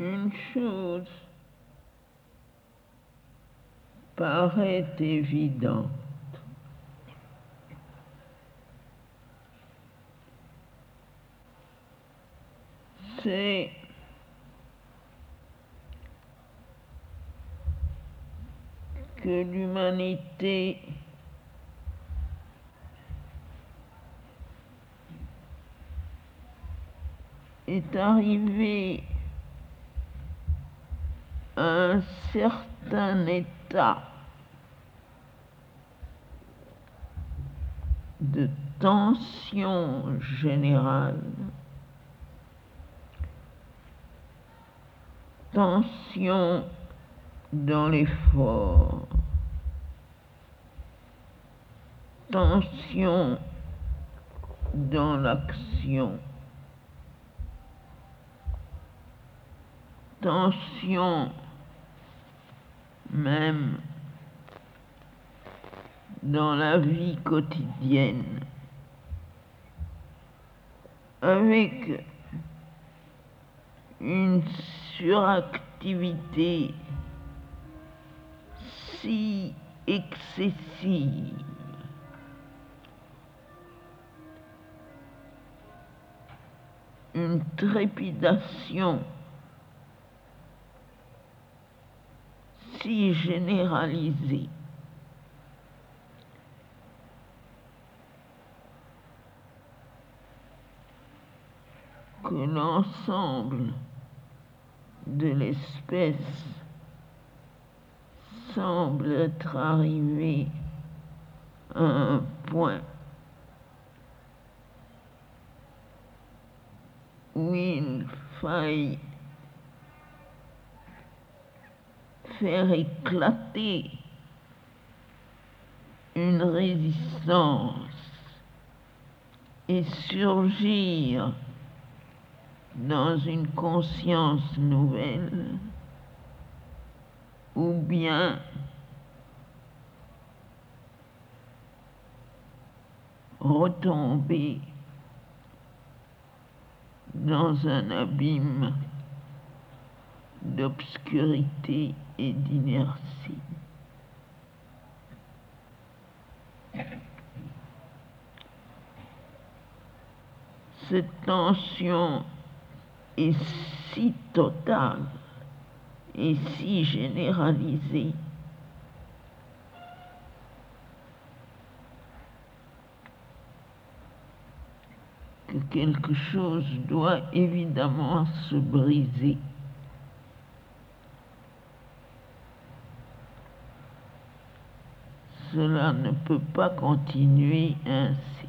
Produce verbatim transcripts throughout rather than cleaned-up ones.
Une chose paraît évidente. C'est que l'humanité est arrivée à un certain état de tension générale, tension dans l'effort, tension dans l'action, tension même dans la vie quotidienne, avec une suractivité si excessive une trépidation si généralisée que l'ensemble de l'espèce semble être arrivé à un point où il faille faire éclater une résistance et surgir dans une conscience nouvelle, ou bien retomber dans un abîme d'obscurité et d'inertie. Cette tension est si totale et si généralisée que quelque chose doit évidemment se briser. Cela ne peut pas continuer ainsi.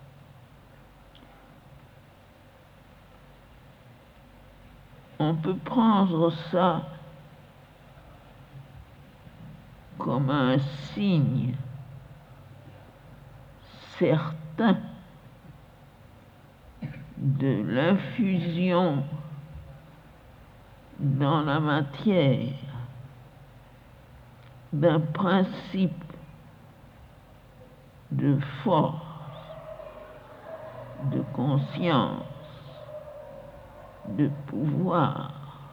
On peut prendre ça comme un signe certain de l'infusion dans la matière d'un principe de force, de conscience, de pouvoir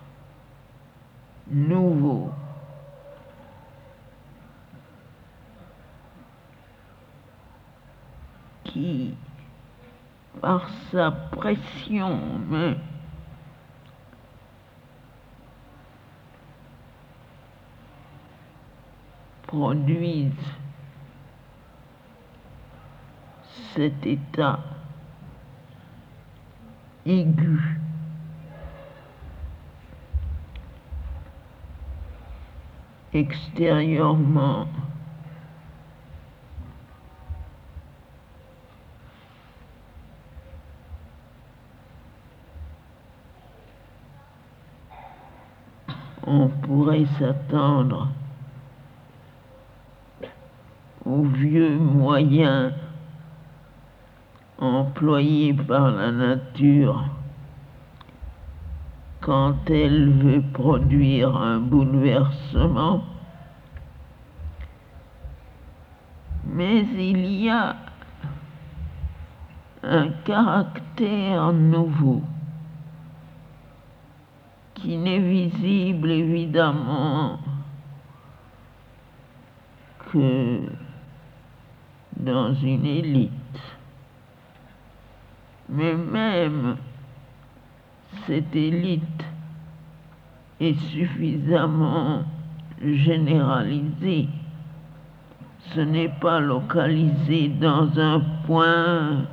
nouveau, qui, par sa pression même, produisent cet état aigu extérieurement on pourrait s'attendre aux vieux moyens employés par la nature quand elle veut produire un bouleversement, mais il y a un caractère nouveau qui n'est visible évidemment que dans une élite. Mais même cette élite est suffisamment généralisée. Ce n'est pas localisé dans un point,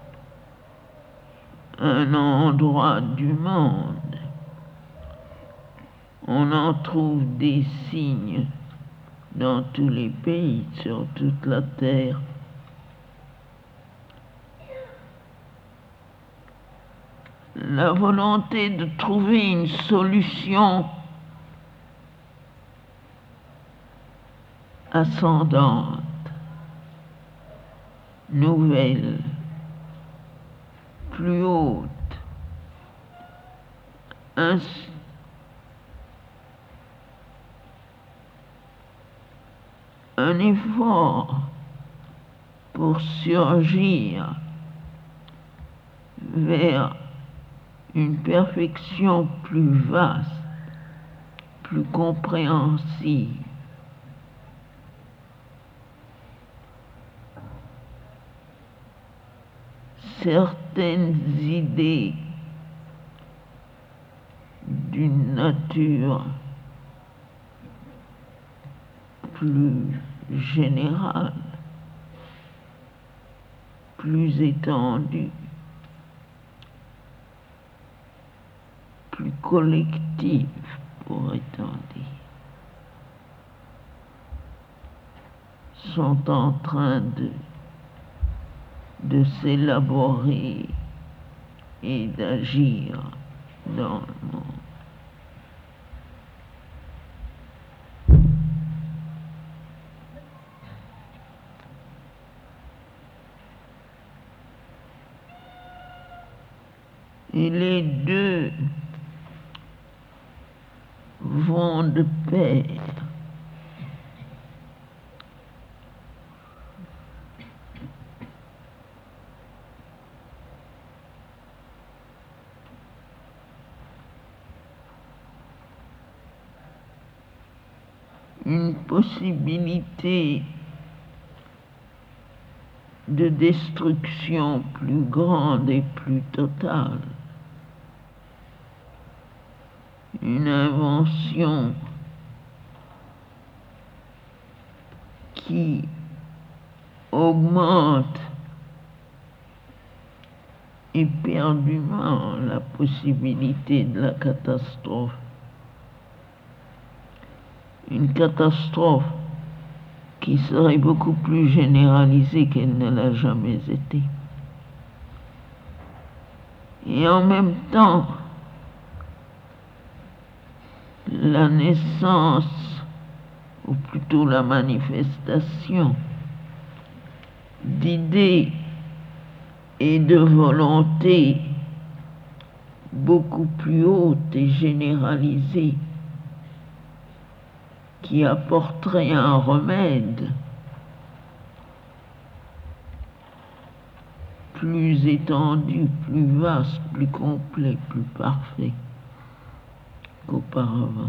un endroit du monde. On en trouve des signes dans tous les pays, sur toute la terre. La volonté de trouver une solution ascendante, nouvelle, plus haute, un, un effort pour surgir vers une perfection plus vaste, plus compréhensible. Certaines idées d'une nature plus générale, plus étendue, plus collective, pourrait-on dire, sont en train de, de s'élaborer et d'agir dans le monde. Et les deux vont de pair. Une possibilité de destruction plus grande et plus totale. Une invention qui augmente éperdument la possibilité de la catastrophe. Une catastrophe qui serait beaucoup plus généralisée qu'elle ne l'a jamais été. Et en même temps, la naissance, ou plutôt la manifestation, d'idées et de volontés beaucoup plus hautes et généralisées qui apporteraient un remède plus étendu, plus vaste, plus complet, plus parfait qu'auparavant.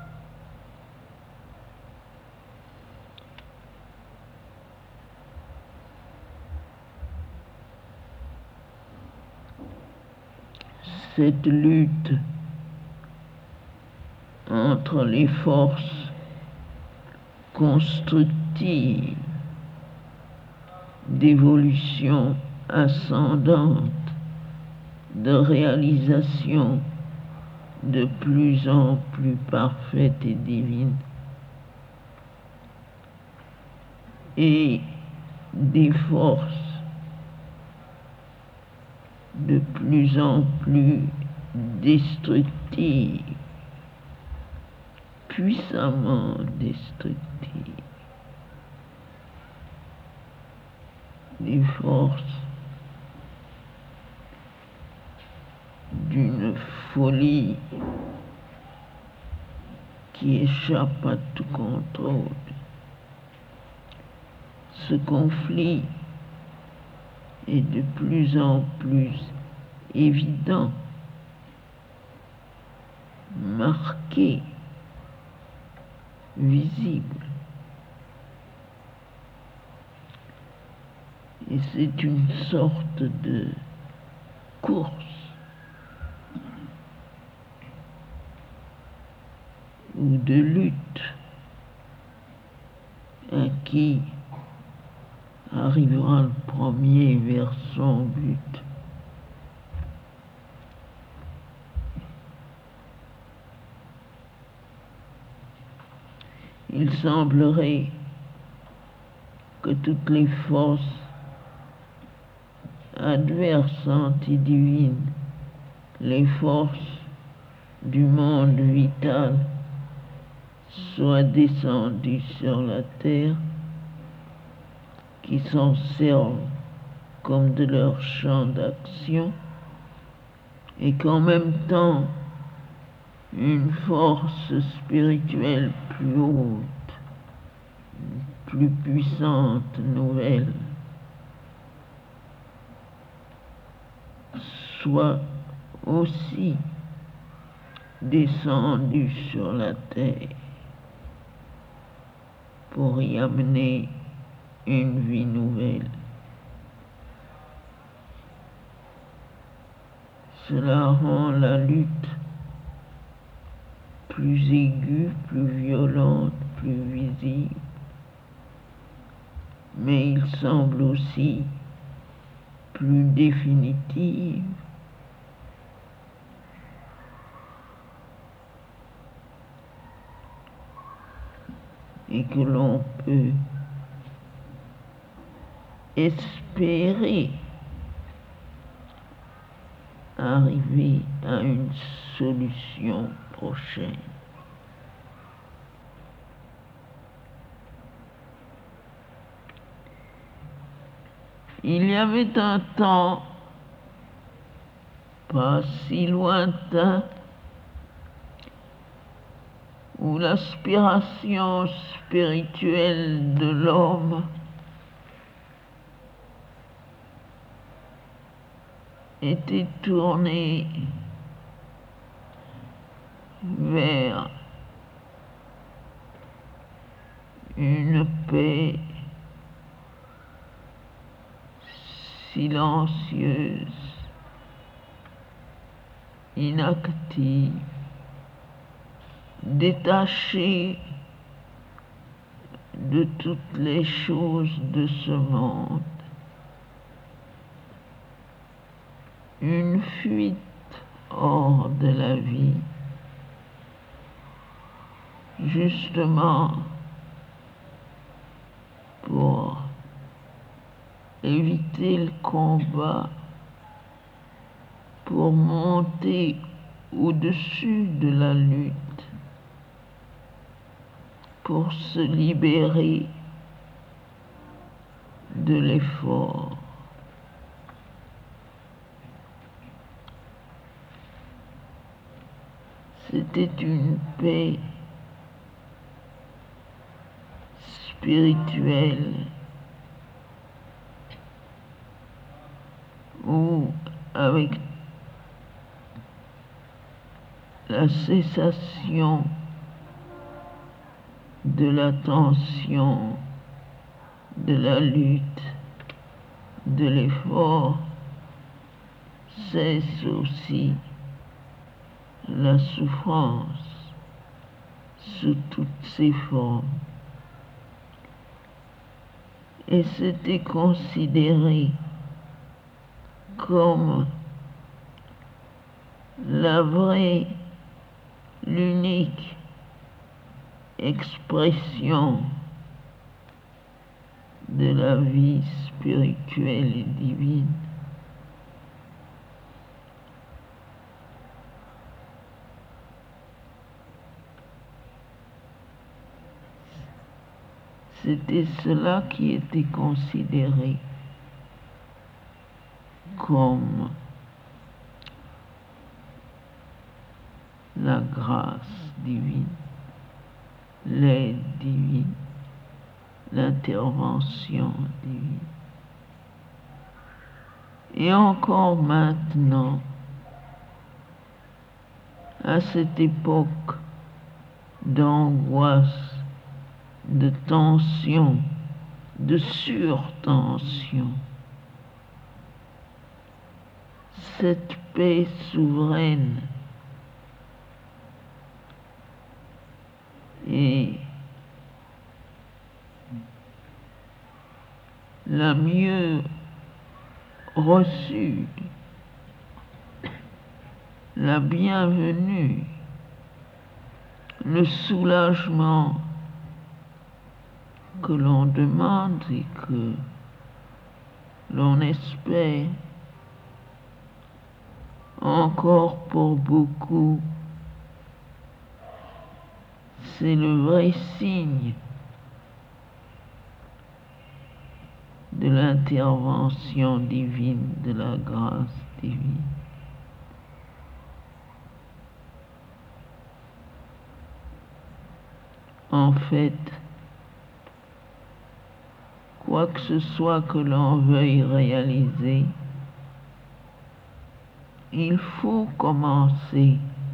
Cette lutte entre les forces constructives d'évolution ascendante, de réalisation de plus en plus parfaite et divine, et des forces de plus en plus destructives, puissamment destructives, des forces d'une folie qui échappe à tout contrôle. Ce conflit est de plus en plus évident, marqué, visible. Et c'est une sorte de course ou de lutte à qui arrivera le premier vers son but. Il semblerait que toutes les forces adverses antidivines, les forces du monde vital, soient descendues sur la terre, qui s'en servent comme de leur champ d'action, et qu'en même temps, une force spirituelle plus haute, plus puissante, nouvelle, soit aussi descendue sur la terre pour y amener une vie nouvelle. Cela rend la lutte plus aiguë, plus violente, plus visible, mais il semble aussi plus définitive et que l'on peut espérer arriver à une solution prochaine. Il y avait un temps, pas si lointain, où l'aspiration spirituelle de l'homme était tournée vers une paix silencieuse, inactive, détachée de toutes les choses de ce monde. Une fuite hors de la vie, justement pour éviter le combat, pour monter au-dessus de la lutte, pour se libérer de l'effort. C'était une paix spirituelle où, avec la cessation de la tension, de la lutte, de l'effort, cesse aussi la souffrance sous toutes ses formes. Et c'était considéré comme la vraie, l'unique expression de la vie spirituelle et divine. C'était cela qui était considéré comme la grâce divine, l'aide divine, l'intervention divine. Et encore maintenant, à cette époque d'angoisse, de tension, de surtension. Cette paix souveraine est la mieux reçue, la bienvenue, le soulagement que l'on demande et que l'on espère encore pour beaucoup. C'est le vrai signe de l'intervention divine, de la grâce divine. En fait, quoi que ce soit que l'on veuille réaliser, il faut commencer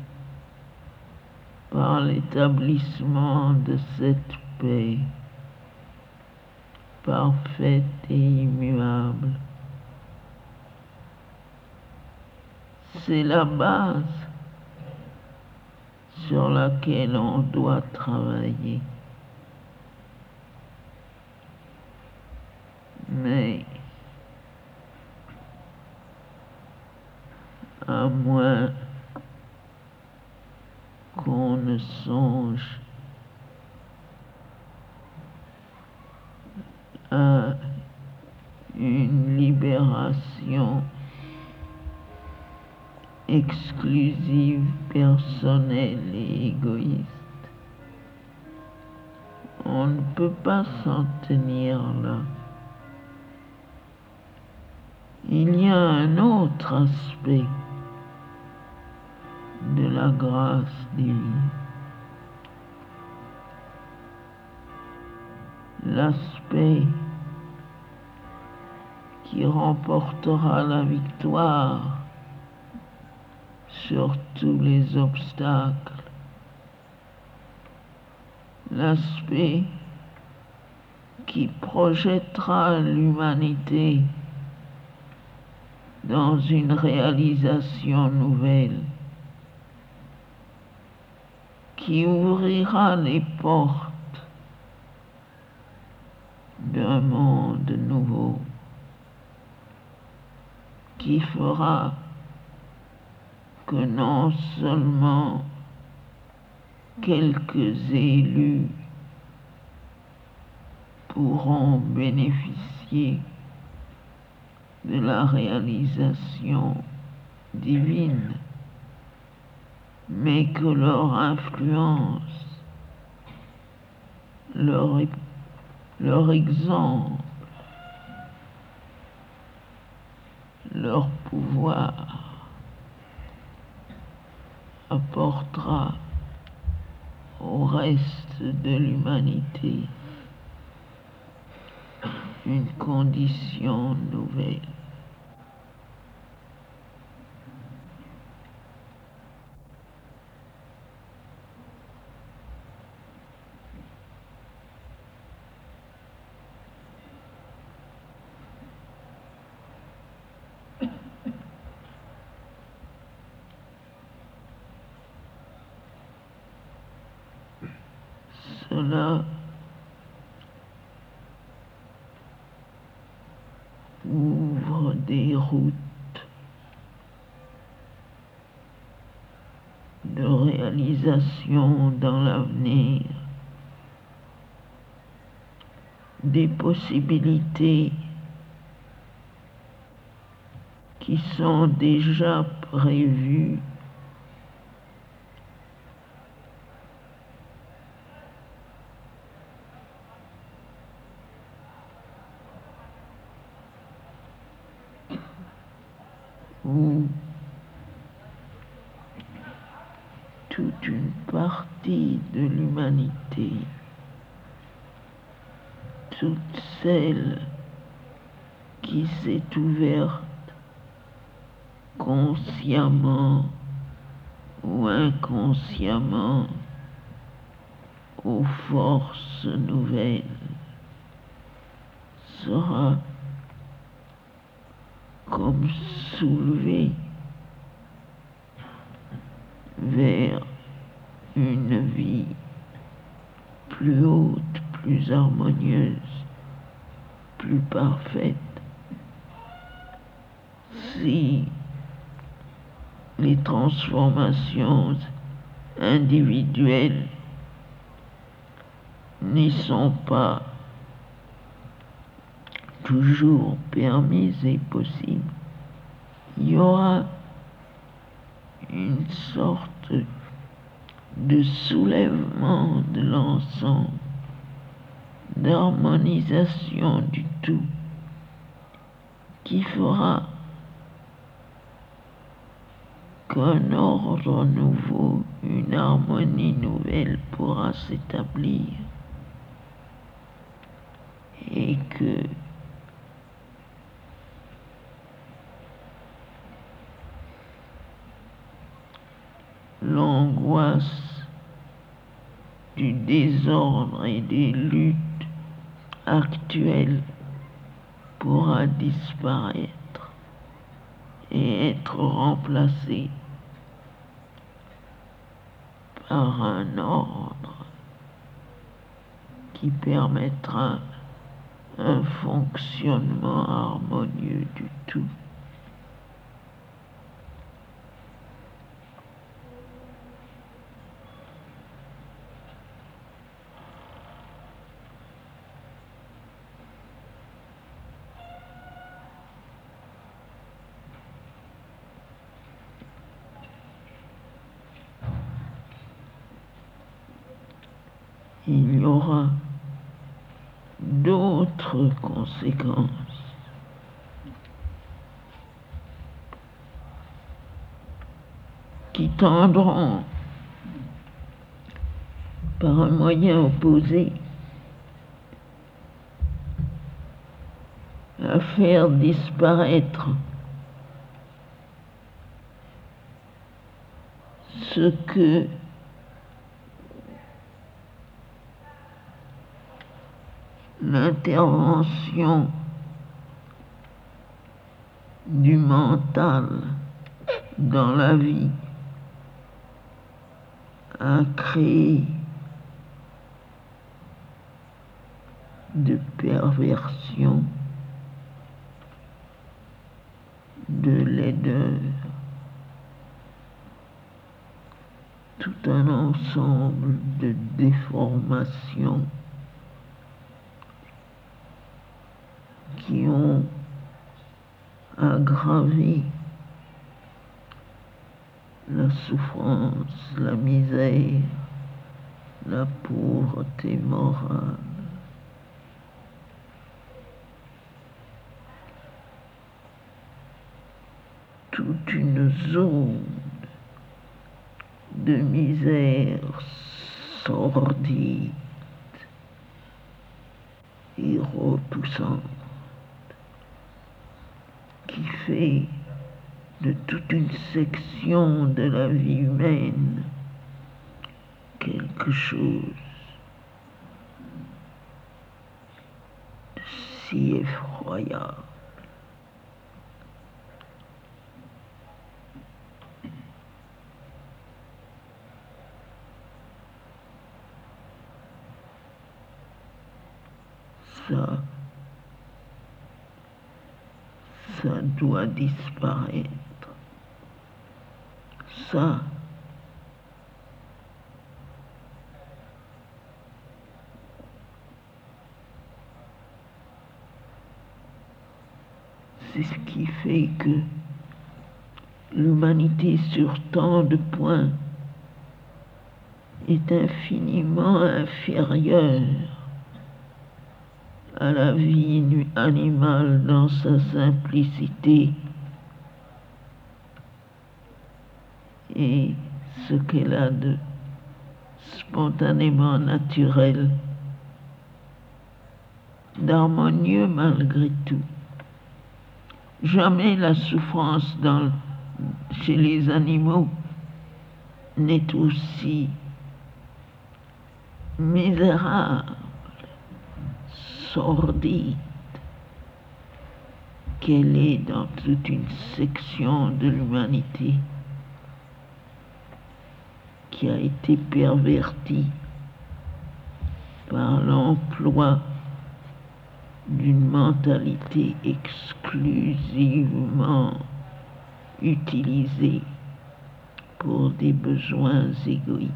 par l'établissement de cette paix parfaite et immuable. C'est la base sur laquelle on doit travailler. Mais à moins qu'on ne songe à une libération exclusive, personnelle et égoïste, on ne peut pas s'en tenir là. Il y a un autre aspect de la grâce divine, l'aspect qui remportera la victoire sur tous les obstacles, l'aspect qui projettera l'humanité dans une réalisation nouvelle, qui ouvrira les portes d'un monde nouveau, qui fera que non seulement quelques élus pourront bénéficier de la réalisation divine, mais que leur influence, leur, leur exemple, leur pouvoir apportera au reste de l'humanité une condition nouvelle. Cela ouvre des routes de réalisation dans l'avenir, des possibilités qui sont déjà prévues où toute une partie de l'humanité, toute celle qui s'est ouverte consciemment ou inconsciemment aux forces nouvelles sera comme soulevé vers une vie plus haute, plus harmonieuse, plus parfaite. Si les transformations individuelles n'y sont pas toujours permises et possibles, il y aura une sorte de soulèvement de l'ensemble, d'harmonisation du tout, qui fera qu'un ordre nouveau, une harmonie nouvelle pourra s'établir et que l'angoisse du désordre et des luttes actuelles pourra disparaître et être remplacée par un ordre qui permettra un fonctionnement harmonieux du tout. Il y aura d'autres conséquences qui tendront par un moyen opposé à faire disparaître ce que l'intervention du mental dans la vie a créé de perversion, de laideur, tout un ensemble de déformations qui ont aggravé la souffrance, la misère, la pauvreté morale. Toute une zone de misère sordide et repoussante qui fait de toute une section de la vie humaine quelque chose de si effroyable. Ça, ça doit disparaître. Ça, c'est ce qui fait que l'humanité sur tant de points est infiniment inférieure à la vie animale dans sa simplicité et ce qu'elle a de spontanément naturel, d'harmonieux malgré tout. Jamais la souffrance dans, chez les animaux n'est aussi misérable, sordide, qu'elle est dans toute une section de l'humanité qui a été pervertie par l'emploi d'une mentalité exclusivement utilisée pour des besoins égoïstes.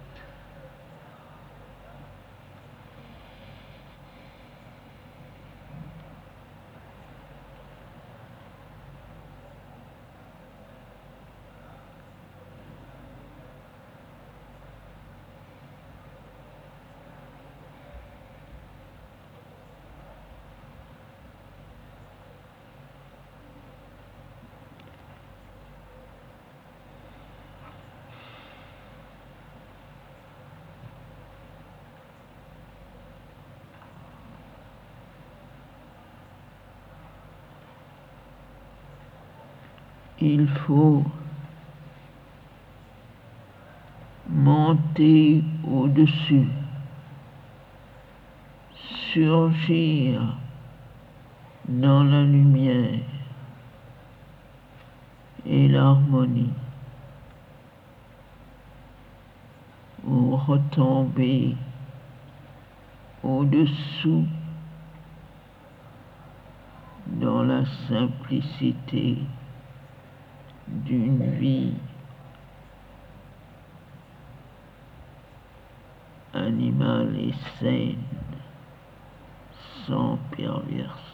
Il faut monter au-dessus, surgir dans la lumière et l'harmonie, ou retomber au-dessous dans la simplicité d'une vie animale et saine, sans perversion.